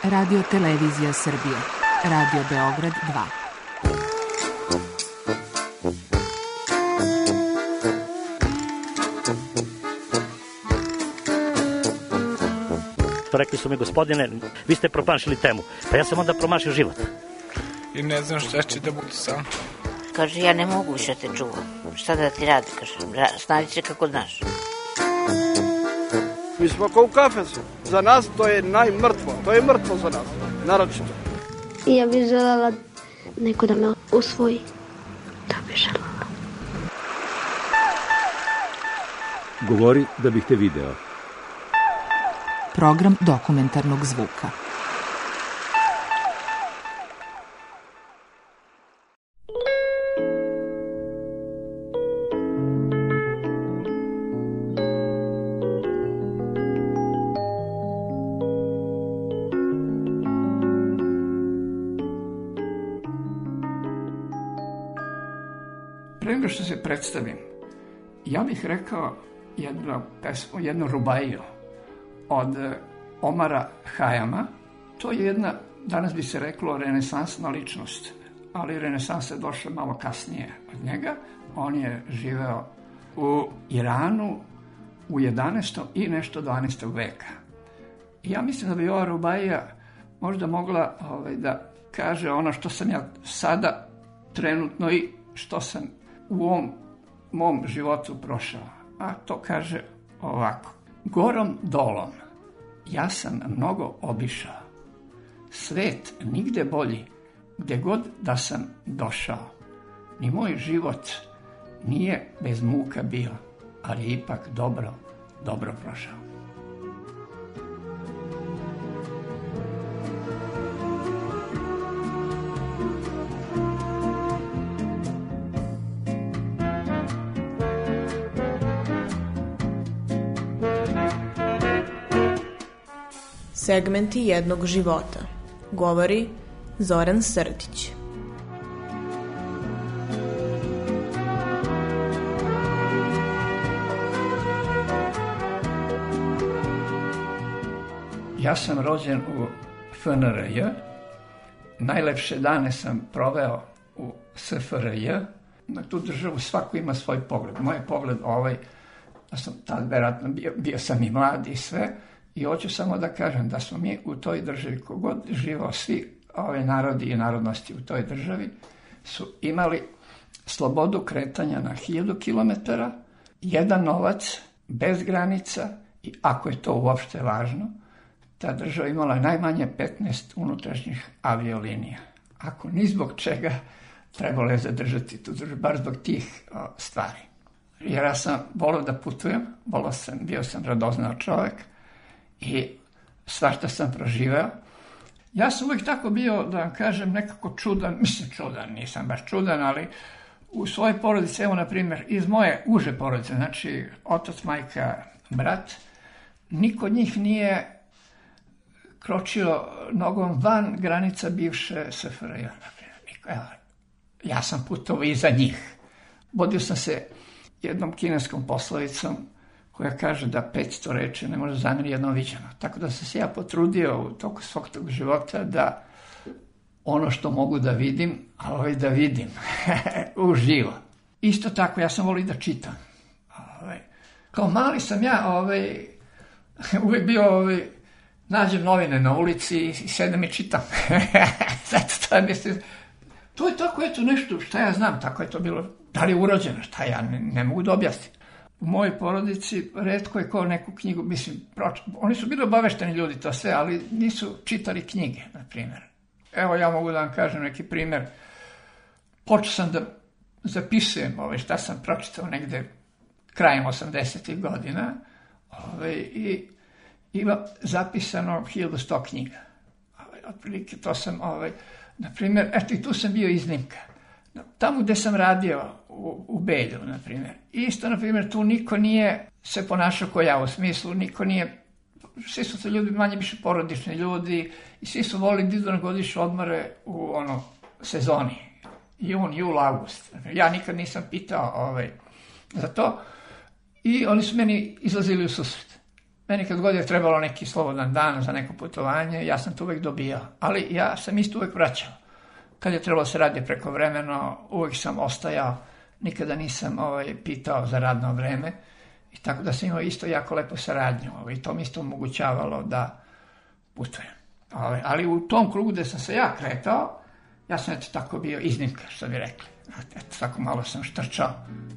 Radio Televizija Srbije. Radio Beograd 2. Rekli su mi, gospodine, vi ste promašili temu. Pa ja sam onda promašio život. I ne znam šta će da bude sam. Kaže, ja ne mogu više te čuvam. Šta da ti radi, kaže, snađi se kako znaš. Mi smo kao u kafesu. Za nas to je najmrtvo. To je mrtvo za nas, naročito. I ja bih želela neko da me usvoji. To bih želela. Govori da bih te video. Program dokumentarnog zvuka. Pre nego što se predstavim, ja bih rekao jednu rubaiju od Omara Hayama. To je jedna, danas bi se reklo, renesansna ličnost, ali renesansa je došla malo kasnije od njega. On je živeo u Iranu u 11. i nešto 12. veka. I ja mislim da bi ova rubaija možda mogla da kaže ono što sam ja sada trenutno i što sam u ovom mom životu prošao. A to kaže ovako. Gorom dolom ja sam mnogo obišao. Svet nigde bolji, gde god da sam došao. Ni moj život nije bez muka bio, ali je ipak dobro prošao. Segmenti jednog života. Govori Zoran Srdić. Ja sam rođen u FNRJ. Najlepše dane sam proveo u SFRJ. Na tu državu svako ima svoj pogled. Moj pogled ja sam tad verovatno bio sam i mlad i sve. I hoću samo da kažem da smo mi u toj državi, kogod živao, svi narodi i narodnosti u toj državi su imali slobodu kretanja na 1000 kilometara, jedan novac, bez granica i ako je to uopšte važno, ta država imala najmanje 15 unutrašnjih aviolinija. Ako ni zbog čega, trebalo je zadržati tu državu, bar zbog tih stvari. Jer ja sam volao da putujem, bio sam radoznao čovek, i svašta sam proživeo. Ja sam uvijek tako bio, da vam kažem, nekako čudan, nisam baš čudan, ali u svojoj porodici, evo na primjer, iz moje uže porodice, znači otac, majka, brat, niko od njih nije kročio nogom van granica bivše SFRJ. Ja sam putovao iza njih. Vodio sam se jednom kineskom poslovicom koja kaže da 500 reči ne može zamjeriti jednom viđeno. Tako da sam se ja potrudio u toku svog tog života da ono što mogu da vidim, ali da vidim uživo. Isto tako, ja sam volio da čitam. Kao mali sam ja uvijek bio, nađem novine na ulici i sedem i čitam. Zato to je, mislim, to je tako, eto nešto, šta ja znam, tako je to bilo. Da li je urođeno, šta ja ne mogu da objasnim. U mojoj porodici retko je ko neku knjigu, mislim, oni su bili obavešteni ljudi to sve, ali nisu čitali knjige, na primjer. Evo, ja mogu da vam kažem neki primjer. Počeo sam da zapisujem šta sam pročitao negde krajem 80. godina i ima zapisano 1100 knjiga. Otprilike to sam, na primjer, eto i tu sam bio iznimka. Tamo gde sam radio u Belju, na primjer. Isto, na primjer, tu niko nije se ponašao kao ja, u smislu, niko nije, svi su to ljudi, manje više porodični ljudi i svi su volili da idu na godišnje odmore u sezoni. Jun, jul, avgust. Ja nikad nisam pitao za to i oni su meni izlazili u susret. Meni kad god je trebalo neki slobodan dan za neko putovanje, ja sam to uvek dobijao. Ali ja sam isto uvek vraćao. Kad je trebalo se radi prekovremeno, uvek sam ostajao. Nikada nisam pitao za radno vreme. I tako da sam imao isto jako lepo saradnju. I to mi isto omogućavalo da putujem. Ali u tom krugu gde sam se ja kretao, ja sam tako bio iznimka, što bi rekli. Tako malo sam štrčao.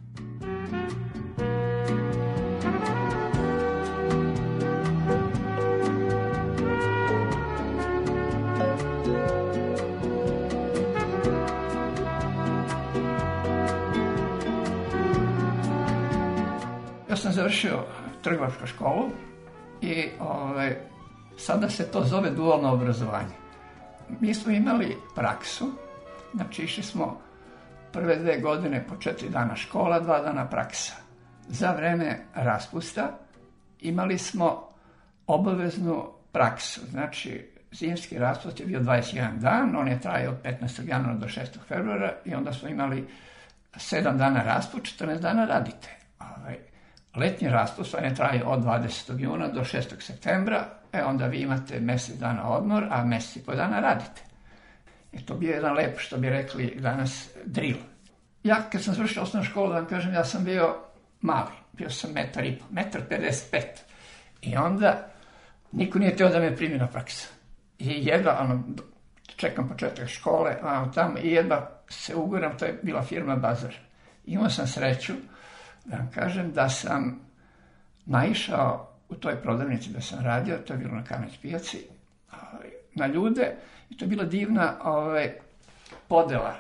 Ja sam završio trgovačku školu i sada se to zove dualno obrazovanje. Mi smo imali praksu, znači išli smo prve 2 godine po 4 dana škola, 2 dana praksa. Za vreme raspusta imali smo obaveznu praksu, znači zimski raspust je bio 21 dan, on je trajao od 15. januara do 6. februara i onda smo imali 7 dana raspust, 14 dana radite. Letnji raspust on je trajao od 20. juna do 6. septembra, onda vi imate mjesec dana odmor, a mjesec i po dana radite. To bio jedan lep, što bi rekli danas, drill. Ja kad sam završio osnovnu školu, da vam kažem, ja sam bio mali, bio sam 1,5 m, 1,55 m. I onda niko nije teo da me primi na praksu. I jedva, čekam početak škole, tamo, i jedva se uguram, to je bila firma Bazar. Imao sam sreću, da vam kažem, da sam naišao u toj prodavnici da sam radio, to je bilo na Kamenić pijaci, na ljude, i to je bila divna podela.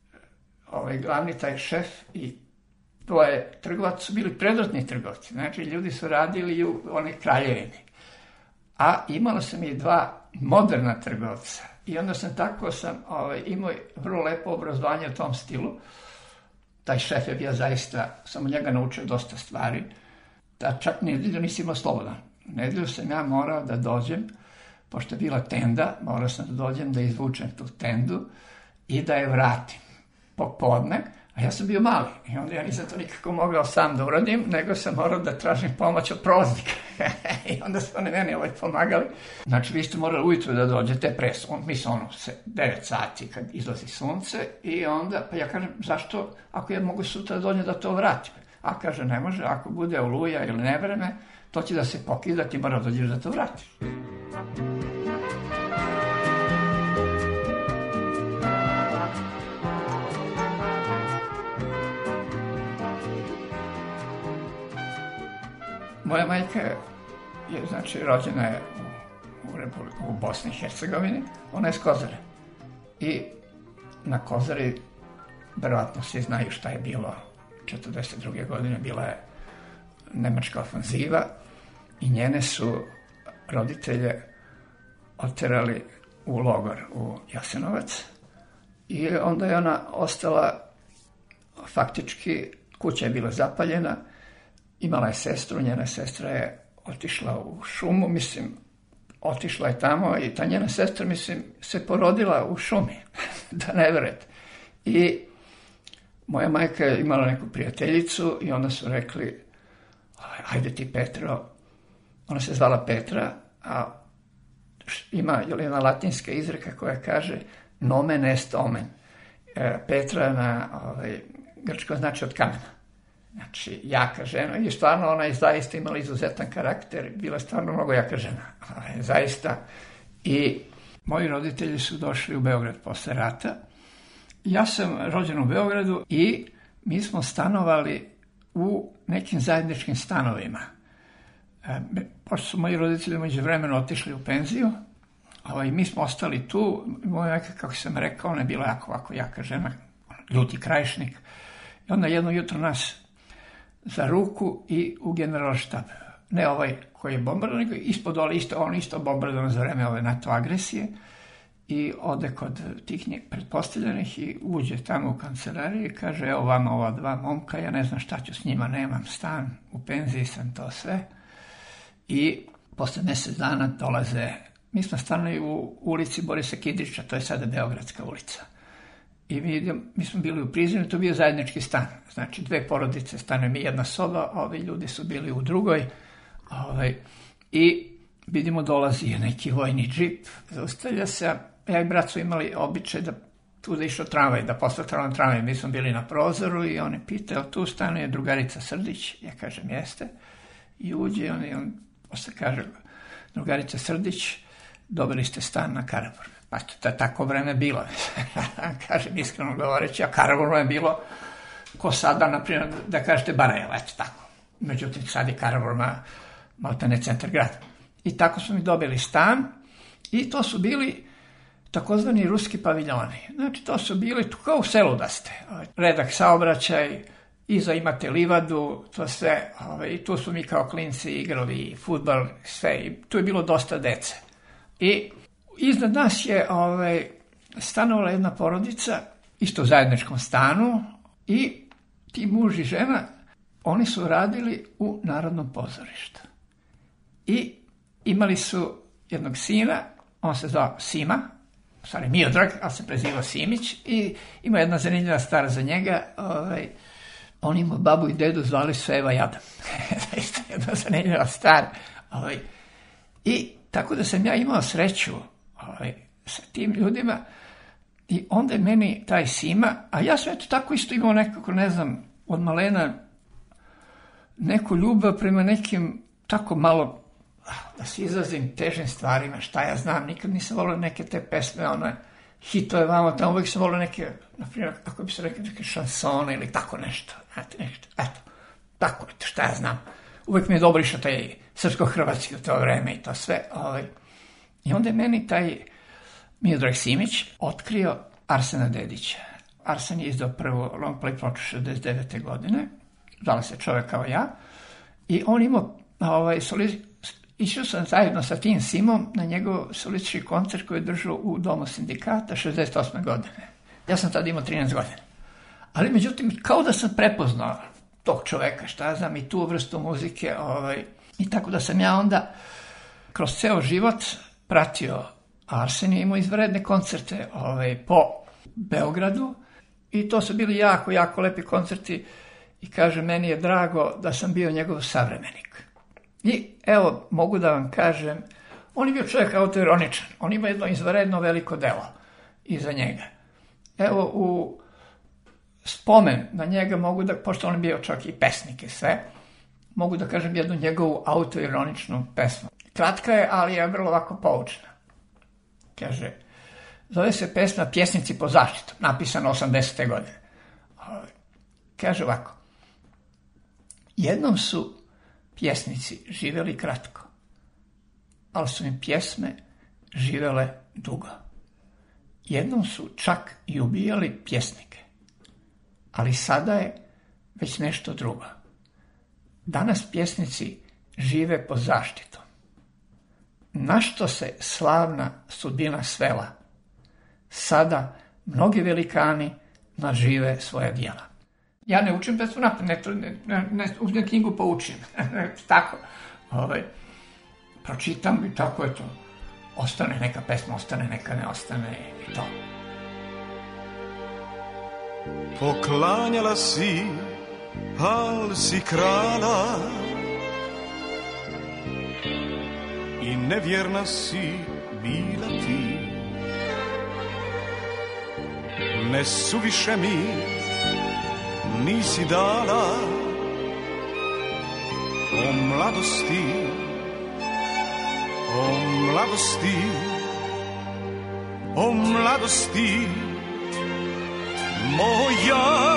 Glavni taj šef i dvoje trgovaca su bili predratni trgovci, znači ljudi su radili u onoj kraljevini. A imala sam i 2 moderna trgovca i onda sam imao vrlo lepo obrazovanje u tom stilu. Taj šef je bio zaista, sam od njega naučio dosta stvari, da čak nedelju nisi imao slobodan. Nedelju sam ja morao da dođem, pošto je bila tenda, morao sam da dođem da izvučem tu tendu i da je vratim popodne, a ja sam bio mali i onda ja nisam to nikako mogao sam da uradim, nego sam morao da tražim pomoć od prolaznika. I onda su oni meni pomagali. Znači, vi ste morali ujutru da dođete mislim 9 sati kad izlazi sunce i onda, pa ja kažem, zašto, ako ja mogu sutra da dođem da to vratim? A kaže, ne može, ako bude oluja ili nevreme, to će da se pokida, ti mora dođeš da to vratiš. Moja majka je, znači, rođena je u Bosni i Hercegovini, ona je s Kozare. I na Kozari, verovatno svi znaju šta je bilo 1942. godine, bila je nemačka ofanziva i njene su roditelje oterali u logor u Jasenovac i onda je ona ostala, faktički, kuća je bila zapaljena, imala je sestru, njena sestra je otišla u šumu, otišla je tamo i ta njena sestra, se porodila u šumi, da ne verujete. I moja majka je imala neku prijateljicu i onda su rekli, ajde ti Petro, ona se zvala Petra, a ima jedna latinska izreka koja kaže nomen est omen. Petra na grčkom znači od kamena. Znači, jaka žena. I stvarno ona je zaista imala izuzetan karakter. Bila je stvarno mnogo jaka žena. Zaista. I moji roditelji su došli u Beograd posle rata. Ja sam rođen u Beogradu i mi smo stanovali u nekim zajedničkim stanovima. Pošto su moji roditelji međuvremeno otišli u penziju, mi smo ostali tu. Moja majka, kako sam rekao, ona je bila jako jaka žena, ljuti krajišnik. I onda jedno jutro nas za ruku i u generalštab. Ne ovaj koji je bombardovan, nego ispod dole, on isto bombardovan za vreme ove NATO agresije. I ode kod tih pretpostavljenih i uđe tamo u kancelariju i kaže, evo vama ova 2 momka, ja ne znam šta ću s njima, nemam stan, u penziji sam, to sve. I posle mjesec dana dolaze, mi smo stanuli u ulici Borisa Kidrića, to je sada Beogradska ulica. I mi smo bili u Prizrenu, to je bio zajednički stan. Znači, 2 porodice stanuje mi, jedna soba, ovi ljudi su bili u drugoj. i vidimo dolazi neki vojni džip, zaustavlja se, ja i brat su imali običaj da tu da išao tramvaj, da posle tramvaj, mi smo bili na prozoru i oni pitaju, tu stanuje drugarica Srdić, ja kažem jeste, i uđe i on posle kaže, drugarica Srdić, dobili ste stan na Karaburmi. Pa to je tako vreme bilo. Kažem, iskreno govoreći, a Karaburma je bilo ko sada, naprimjer, da kažete Barajevo, eto tako. Međutim, sad je Karaburma maltene centar grada. I tako smo mi dobili stan i to su bili takozvani ruski paviljoni. Znači, to su bili kao u selu da ste. Redak saobraćaj, iza imate livadu, to sve. I tu su mi kao klinci igrali fudbal, sve. I tu je bilo dosta dece. I iznad nas je stanovala jedna porodica, isto u zajedničkom stanu, i ti muž i žena, oni su radili u Narodnom pozorištu. I imali su jednog sina, on se zvao Sima, stvari Miodrag, ali se prezivao Simić, i ima jedna zanimljiva stvar za njega, on ima babu i dedu, zvali su Eva i Adam. Isto jedna zanimljiva stvar. I tako da sam ja imao sreću sa tim ljudima i onda je meni taj Sima, a ja sam eto tako isto imao nekako, ne znam, od malena neku ljubav prema nekim tako malo, da se izrazim, težim stvarima, šta ja znam, nikad nisam volio neke te pesme, one hitove vamo, tamo uvijek sam volio neke, naprimjer, kako bi se rekli, neke šansone ili tako nešto, eto, tako, šta ja znam. Uvijek mi je dobro išao taj srpsko-hrvatski u to vreme i to sve. I onda je meni taj Miodrag Simić otkrio Arsena Dedića. Arsen je izdao prvu long play ploču 69. godine, zvala se Čovek kao ja, i on imao išao sam zajedno sa tim Simom na njegov solistički koncert koji je držao u Domu sindikata 68. godine. Ja sam tada imao 13 godina. Ali međutim, kao da sam prepoznao tog čoveka, šta ja znam, i tu vrstu muzike, i tako da sam ja onda kroz ceo život pratio Arsen, je imao izvanredne koncerte po Beogradu i to su bili jako, jako lepi koncerti i kaže, meni je drago da sam bio njegov savremenik. I evo, mogu da vam kažem, on je bio čovjek autoironičan, on ima jedno izvanredno veliko delo iza njega. Evo, u spomen na njega mogu da, pošto on je bio čak i pesnik i sve, mogu da kažem jednu njegovu autoironičnu pesmu. Kratka je, ali je vrlo ovako poučna. Kaže, zove se pesma Pjesnici pod zaštitom, napisana 80. godine. Kaže ovako, jednom su pjesnici živjeli kratko, ali su im pjesme živjele dugo. Jednom su čak i ubijali pjesnike, ali sada je već nešto drugo. Danas pjesnici žive pod zaštitom. Na što se slavna sudbina svela? Sada mnogi velikani nadžive svoja djela. Ja ne učim pesmu napad, ne uzmem knjigu pa učim. Tako. Pročitam i tako je to. Ostane neka pesma, ostane neka ne ostane i to. Poklanjala si, al si krala i nevjerna si bila ti. Ne suviše mi nisi dala o mladosti, o mladosti, o mladosti moja.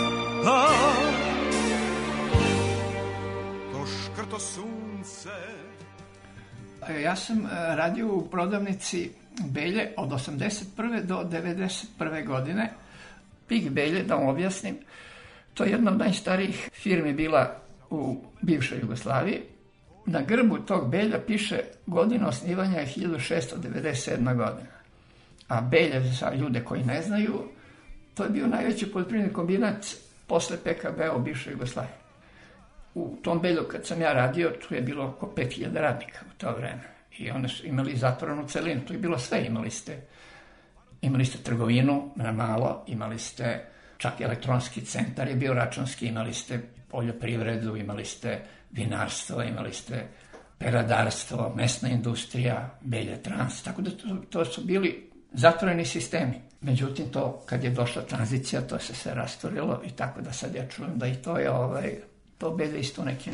To škrto sunce. Ja sam radio u prodavnici Belje od 81. do 91. godine. Pik Belje, da vam objasnim, to je jedna od najstarijih firmi bila u bivšoj Jugoslaviji. Na grbu tog Belja piše godina osnivanja je 1697. godina. A Belje, za ljude koji ne znaju, to je bio najveći poljoprivredni kombinat posle PKB u bivšoj Jugoslaviji. U tom Belju kad sam ja radio, tu je bilo oko 5000 radnika u to vreme. I oni su imali zatvorenu celinu, tu je bilo sve. Imali ste trgovinu na malo, imali ste čak i elektronski centar je bio računski, imali ste poljoprivredu, imali ste vinarstvo, imali ste peradarstvo, mesna industrija, Belje trans, tako da to su bili zatvoreni sistemi. Međutim, to kad je došla tranzicija, to se sve rasturilo i tako da sad ja čujem da i to je to Belje isto nekim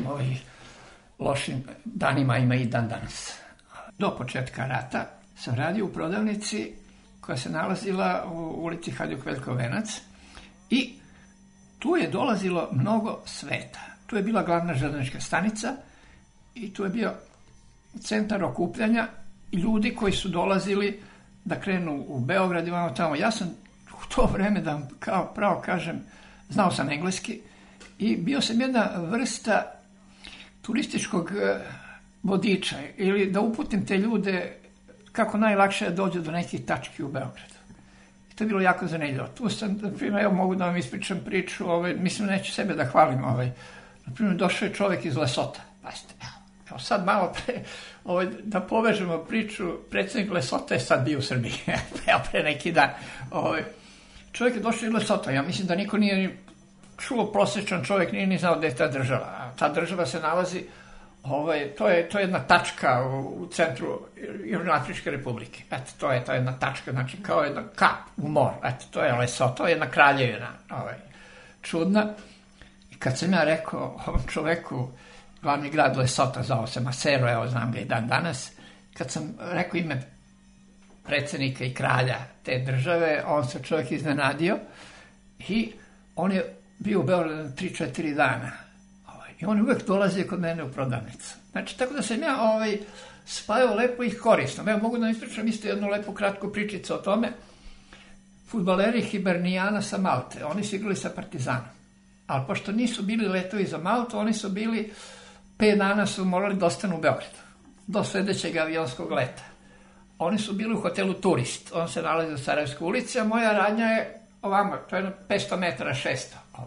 lošim danima ima i dan danas. Do početka rata sam radio u prodavnici koja se nalazila u ulici Hajduk Veljko Venac i tu je dolazilo mnogo sveta. Tu je bila glavna železnička stanica i tu je bio centar okupljanja i ljudi koji su dolazili da krenu u Beograd i vamo tamo. Ja sam u to vreme, da vam kao pravo kažem, znao sam engleski i bio sam jedna vrsta turističkog vodiča ili da uputim te ljude kako najlakše dođu do nekih tački u Beogradu. I to je bilo jako zanimljivo. Tu sam, na primjer, evo mogu da vam ispričam priču, mislim neću sebe da hvalim, na primjer, došao je čovjek iz Lesota, pazite, evo sad malo pre, da povežemo priču, predsjednik Lesota je sad bio u Srbiji, evo pre neki dan, čovjek je došao iz Lesota, ja mislim da niko nije čuo, prosječan čovjek nije ni znao gde je ta država, a ta država se nalazi, to je jedna tačka u centru Južnoafričke republike. Eto, to je jedna tačka, znači kao jedna kap u moru. Eto, to je Lesoto, jedna kraljevina čudna. I kad sam ja rekao ovom čoveku, glavni grad Lesota, zvao se Masero, evo znam ga i dan danas, kad sam rekao ime predsjednika i kralja te države, on se čovjek iznenadio i on je bio u Beogradu 3-4 dana. I on uvek dolazi kod mene u prodavnicu. Znači, tako da sam ja spajao lepo i korisno. Evo, mogu da ispričam isto jednu lepu kratku pričicu o tome. Fudbaleri Hibernijana sa Malte, oni su igrali sa Partizanom. Ali pošto nisu bili letovi za Maltu, oni su bili, 5 dana su morali da ostanu u Beogradu. Do sljedećeg avionskog leta. Oni su bili u hotelu Turist. On se nalazi u Sarajevskoj ulici, a moja radnja je ovamo, to je 500 metara, 600.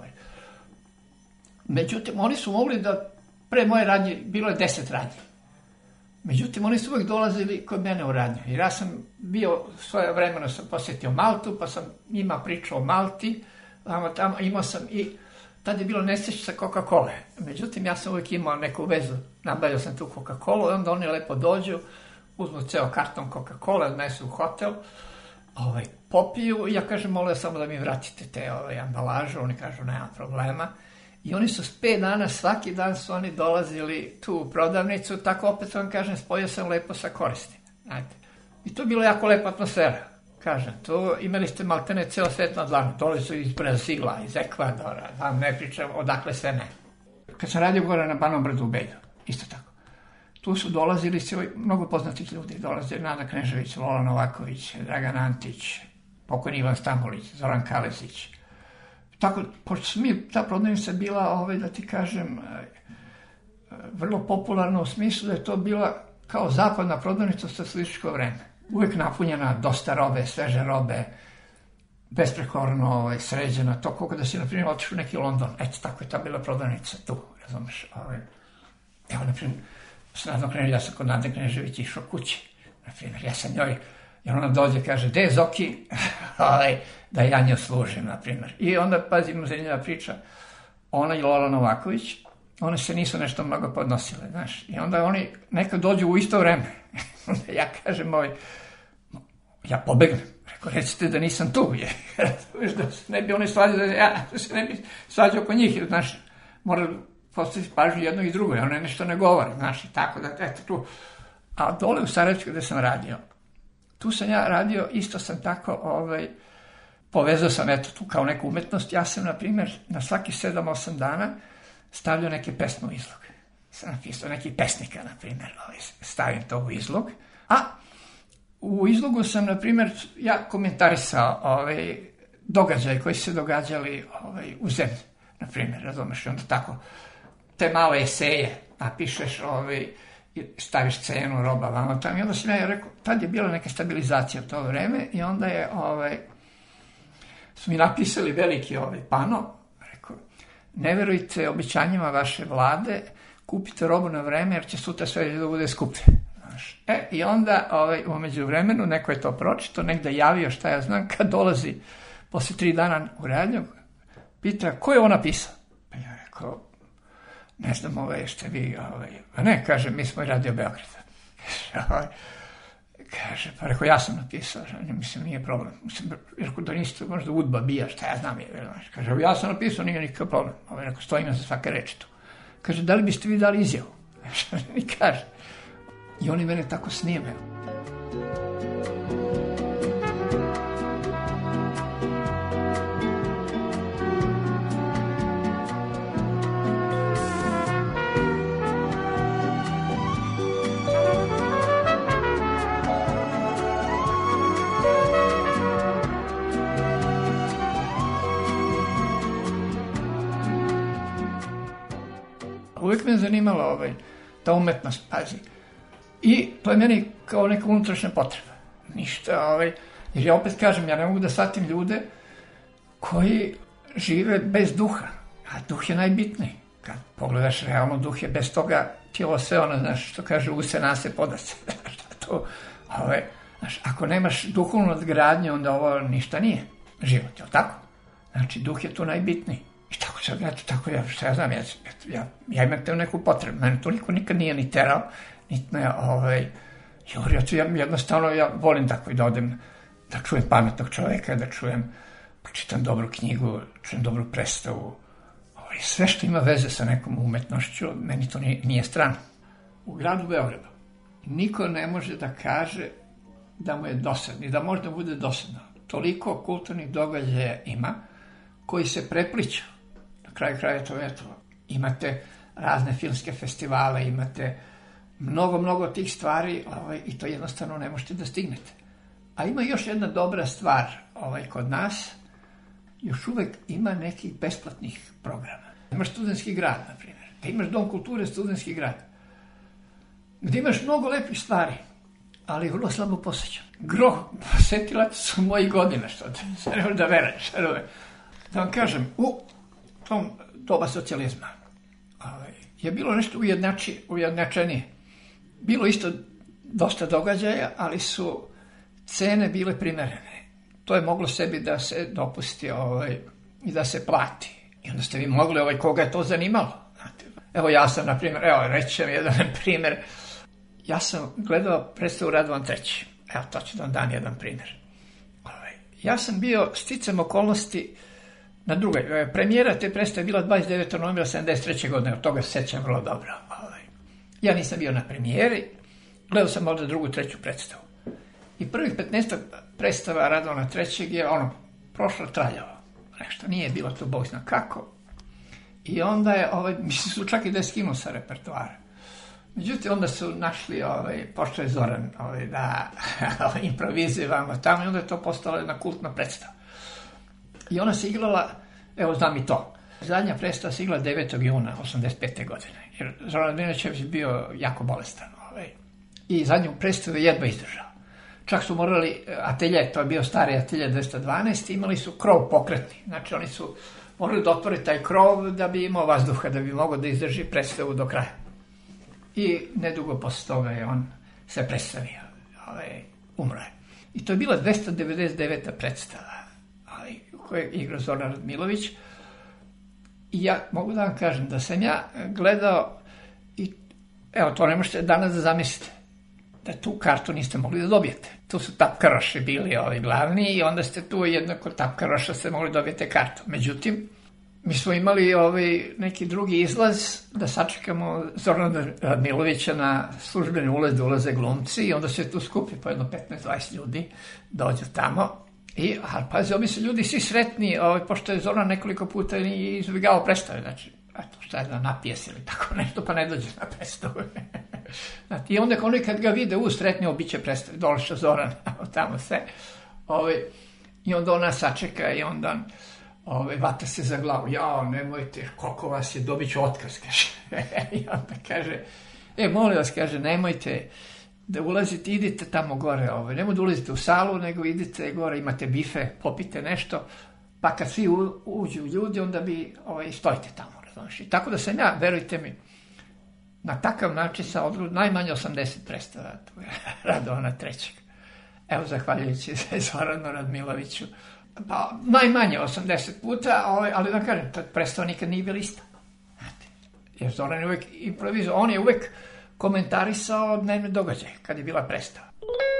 Međutim, oni su mogli da, pre moje radnje, bilo je 10 radnje. Međutim, oni su uvek dolazili kod mene u radnju. Jer ja sam bio, svoje vremeno sam posjetio Maltu, pa sam njima pričao o Malti, tamo imao sam i, tad je bilo nesreća Coca-Cola. Međutim, ja sam uvek imao neku vezu, nabavio sam tu Coca-Cola i onda oni lepo dođu, uzmu ceo karton Coca-Cola, odnesu u hotel, popiju i ja kažem, molim samo da mi vratite te ambalažu, oni kažu, nema problema. I oni su 5 dana, svaki dan su oni dolazili tu u prodavnicu, tako opet vam kažem, spojio sam lepo sa koristima. Znate. I to je bilo jako lepa atmosfera. Kažem, tu imali ste maltene ceo svet na dlanu, dole su iz Brazila, iz Ekvadora, vam ne pričam odakle sve ne. Kad sam radio gore na Banom brdu u Belju, isto tako. Tu su dolazili mnogo poznatih ljudi, dolazili Nada Knežević, Lola Novaković, Dragan Antić, pokojni Ivan Stambolić, Zoran Kalezić. Tako, pošto ta prodavnica bila, da ti kažem, vrlo popularna u smislu da je to bila kao zapadna prodavnica u socijalističko vreme. Uvijek napunjena, dosta robe, sveže robe, besprekorno, sređena, to koliko da si, na primjer, otišao u neki London. Eto, tako je ta bila prodavnica tu, razumeš. Evo, na primjer, s Nadom Knežević, ja sam kod Nade Knežević išao kući. Na primjer, ja sam njoj, jer ona dođe, kaže, gde je Zoki? Da ja nju služim, na primjer. I onda, pazimo, zanimljiva priča, ona i Lola Novaković, one se nisu nešto mnogo podnosile, znaš. I onda oni nekad dođu u isto vreme. Onda ja kažem, ja pobegnem. Rekao, recite da nisam tu. Da se ne bi oni svađali, da se ne bi svađao oko njih, znaš. Mora postaviti pažnju jedno i drugo, ja one nešto ne govore, znaš, i tako da, eto tu. A dole u Sarajevskoj gde sam radio, tu sam ja radio, isto sam tako, povezao sam, eto, tu kao neku umetnost. Ja sam, na primjer, na svaki 7-8 dana stavljao neke pesme u izlog. Sam napisao neki pesnika, na primjer, stavim to u izlog. A u izlogu sam, na primjer, ja komentarisao događaje koji se događali u zemlji, na primjer, razumeš, onda tako, te male eseje napišeš, staviš cenu, roba, vamo tamo. I onda sam ja rekao, tad je bila neka stabilizacija u to vreme i onda je, su mi napisali veliki pano, rekao, ne verujte obećanjima vaše vlade, kupite robu na vreme jer će sutra sve da bude skuplje. I onda, u međuvremenu, neko je to pročito, negde javio, šta ja znam, kad dolazi posle 3 dana u radnju, pita, ko je on napisao? Pa ja rekao, ne znam ste vi, a ne, kaže, mi smo i Radio Beograda. Kaže, pa rekao, ja sam napisao, mislim, nije problem. Rekao, da niste možda udba bija, šta ja znam je. Kaže, ja sam napisao, nije nikakav problem. Rekao, stojim za svake reči tu. Kaže, da li biste vi dali izjavu? I kaže, i oni mene tako snimaju. Uvijek me je zanimala ta umetnost, pazi. I to je meni kao neka unutrašnja potreba. Ništa, jer ja opet kažem, ja ne mogu da shvatim ljude koji žive bez duha. A duh je najbitniji. Kad pogledaš realno, duh je bez toga tijelo sve ono, znaš, što kaže, use, nase, podace. Znaš, ako nemaš duhovnu nadgradnju, onda ovo ništa nije život, je li tako? Znači, duh je tu najbitniji. I tako sad, tako ja, šta ja znam, ja imam te neku potrebu, mene to niko nikad nije ni terao, niti me, jednostavno, ja volim tako i da odem, da čujem pametnog čoveka, da čujem, čitam dobru knjigu, čujem dobru predstavu, sve što ima veze sa nekom umetnošću, meni to nije strano. U gradu Beogradu niko ne može da kaže da mu je dosadno i da možda bude dosadno. Toliko kulturnih događaja ima koji se prepliču. Na kraju kraja to je to. Imate razne filmske festivale, imate mnogo tih stvari i to jednostavno ne možete da stignete. A ima još jedna dobra stvar kod nas, još uvek ima nekih besplatnih programa. Imaš Studentski grad, na primjer. Imaš Dom kulture Studentski grad. Gde imaš mnogo lepih stvari, ali vrlo slabo posećan. Gro posetilac su moji godina, što se ne može da veruješ. Da vam kažem, u tom doba socijalizma je bilo nešto ujednačenije. Bilo isto dosta događaja, ali su cene bile primerene. To je moglo sebi da se dopusti i da se plati. I onda ste vi mogli, koga je to zanimalo. Evo ja sam, na primjer, reći ću vam jedan primjer. Ja sam gledao predstavu Radovan III. Evo, to ću da vam dam jedan primjer. Ja sam bio sticam okolnosti na drugoj. Premijera te predstave bila 29. novembra 73. godine, od toga se sećam vrlo dobro. Ja nisam bio na premijeri, gledao sam ovdje drugu, treću predstavu. I prvih 15 predstava Radovana III. Je prošlo traljavo. Nešto nije bilo to bog zna kako. I onda je, mislim su čak i da je skinuo sa repertoara. Međutim, onda su našli, pošto je Zoran, da improvizuje vamo tamo i onda je to postalo jedna kultna predstava. I ona se igrala, evo znam i to, zadnja predstava se igrala 9. juna 85. godine, jer Zoran Radminović bio jako bolestan. I zadnju predstavu je jedva izdržao. Čak su morali, atelje, to je bio stari atelje 212, imali su krov pokretni. Znači oni su morali da otvore taj krov da bi imao vazduha, da bi mogao da izdrži predstavu do kraja. I nedugo posle toga je on se predstavio, umro je. I to je bila 299. predstava koju je igrao Zoran Radmilović. I ja mogu da vam kažem da sam ja gledao i evo to ne možete danas da zamislite. Da tu kartu niste mogli da dobijete. Tu su tapkaroši bili glavni i onda ste tu jednako tapkaroša ste mogli dobijete kartu. Međutim, mi smo imali neki drugi izlaz da sačekamo Zorana Radmilovića na službeni ulaz da ulaze glumci i onda se tu skupi po jedno 15-20 ljudi, dođu tamo. Ali pazi, ovi su ljudi svi sretni, pošto je Zoran nekoliko puta izbjegao predstave, znači, šta je da napije se ili tako nešto, pa ne dođe na predstavu. I onda oni kad ga vide sretni, bit će predstave, dolaša Zoran, tamo sve. I onda ona sačeka i onda vata se za glavu. Jao, nemojte, koliko vas je, dobit ću otkaz, kaže. I onda kaže, molim vas, kaže, nemojte da ulazite, idite tamo gore, nemoj da ulazite u salu, nego idite gore, imate bife, popite nešto, pa kad svi uđu ljudi, onda vi stojite tamo, razumiješ. I tako da sam ja, verujte mi, na takav način sam odgledao najmanje 80 predstava Radovana III. Evo, zahvaljujući Zoranu Radmiloviću. Pa, najmanje 80 puta, ali da kažem, ta predstava nikad nije bila ista. Jer Zoran je uvek improvizao, on je uvek komentarisao dnevne događaje, kad je bila predstava.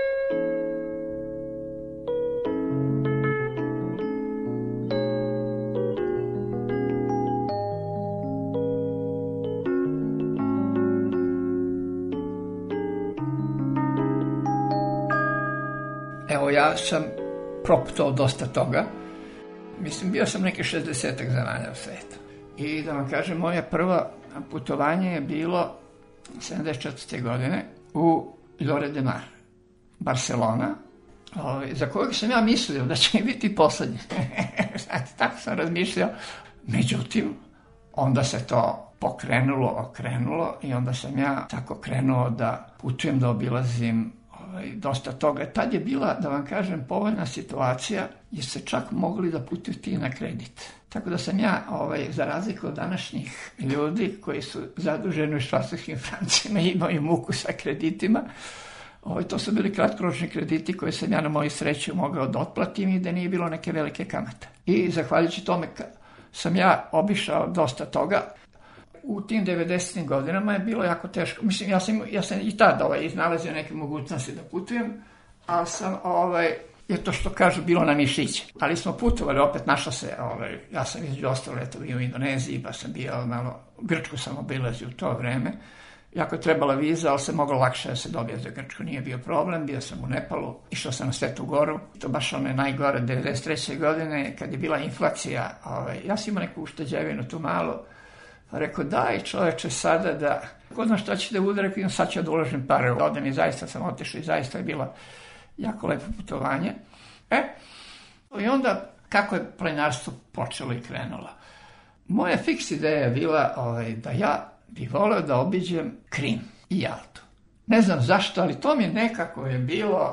Evo, ja sam proputao dosta toga. Mislim, bio sam neki 60-ak zemalja u svetu. I da vam kažem, moje prvo putovanje je bilo 74. godine u Lloret de Mar, Barcelona, za kojeg sam ja mislio da će mi biti poslednji. Tako sam razmišljao. Međutim, onda se to okrenulo i onda sam ja tako krenuo da putujem, da obilazim dosta toga. Tad je bila, da vam kažem, povoljna situacija jer se čak mogli da putuju ti na kredit. Tako da sam ja, za razliku od današnjih ljudi koji su zaduženi u švajcarskim francima i imaju muku sa kreditima, to su bili kratkoročni krediti koje sam ja na moju sreću mogao da otplatim i da nije bilo neke velike kamate. I zahvaljujući tome sam ja obišao dosta toga. U tim 90. godinama je bilo jako teško. Mislim, ja sam i tad iznalazio neke mogućnosti da putujem, ali sam, je to što kažu, bilo na mišiće. Ali smo putovali, opet našlo se, ja sam između ostalo bio u Indoneziji, pa sam bio malo, Grčku sam obilazio u to vreme. Jako je trebala viza, ali se moglo lakše da se dobije za Grčku, nije bio problem. Bio sam u Nepalu, išao sam na Svetu Goru, to baš one najgore 93. godine, kad je bila inflacija. Ja sam imao neku ušteđevinu tu malo, pa rekao, daj čoveče sada da, ko zna šta će da bude, rekao, sad ću da uložim pare. Odem i zaista sam otišao i zaista je bilo jako lepo putovanje. I onda, kako je planinarstvo počelo i krenulo? Moja fiks ideja je bila da ja bih voleo da obiđem Krim i Jaltu. Ne znam zašto, ali to mi nekako je bilo,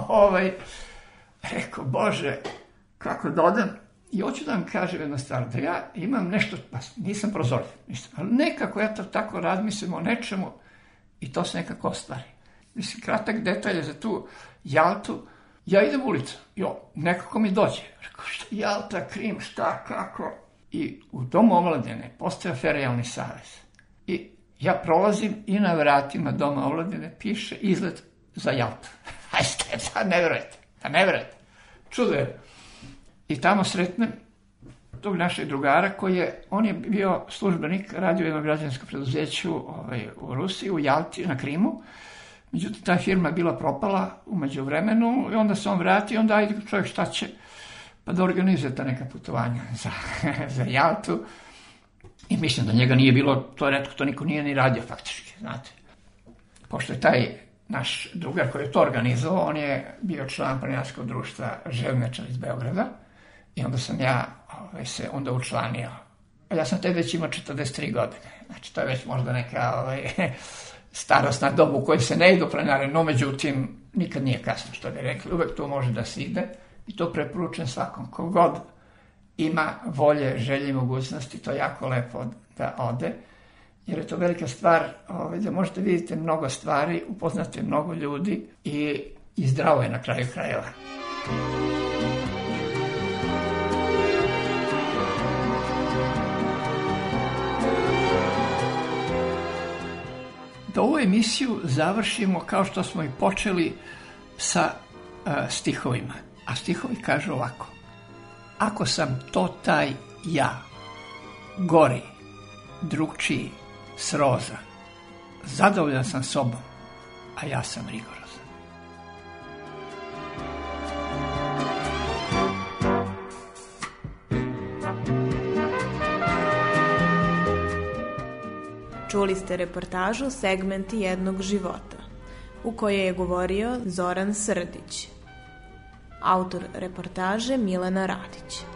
rekao, Bože, kako da odem. I hoću da vam kažem jednu stvar, da ja imam nešto, pa nisam prozorljiv, ali nekako ja tako razmislim o nečemu i to se nekako ostvari. Mislim, kratak detalj je za tu Jaltu. Ja idem ulicu, nekako mi dođe. Rekao, šta Jalta, Krim, šta, kako? I u Domu omladine postoje Ferijalni savez. I ja prolazim i na vratima Doma omladine piše izlet za Jaltu. Hajde, ne verujete. Čudo je. I tamo sretnem tog našeg drugara on je bio službenik, radio u jednom građanskom preduzeću u Rusiji, u Jalti, na Krimu. Međutim, ta firma je bila propala u međuvremenu i onda se on vrati i onda ajde čovjek šta će, pa da organizuje ta neka putovanja za Jaltu. I mislim da njega nije bilo, to je retko, to niko nije ni radio faktički, znate. Pošto je taj naš drugar koji je to organizovao, on je bio član planinarskog društva Želmečar iz Beograda i onda sam ja se onda učlanio. Ja sam te već imao 43 godine, znači to je već možda neka starosna doba u kojoj se ne idu planinare, no međutim nikad nije kasno, što bi rekli, uvek to može da se ide i to preporučujem svakom. Kogod ima volje, želje i mogućnosti, to je jako lepo da ode, jer je to velika stvar, da možete vidjeti mnogo stvari, upoznate mnogo ljudi i zdravo je na kraju krajeva. Da ovu emisiju završimo kao što smo i počeli sa stihovima. A stihovi kažu ovako. Ako sam to taj ja, gori, drugčiji, sroza, zadovoljan sam sobom, a ja sam rigorozan. Čuli ste reportažu Segmenti jednog života, u kojoj je govorio Zoran Srdić. Autor reportaže Milena Radić.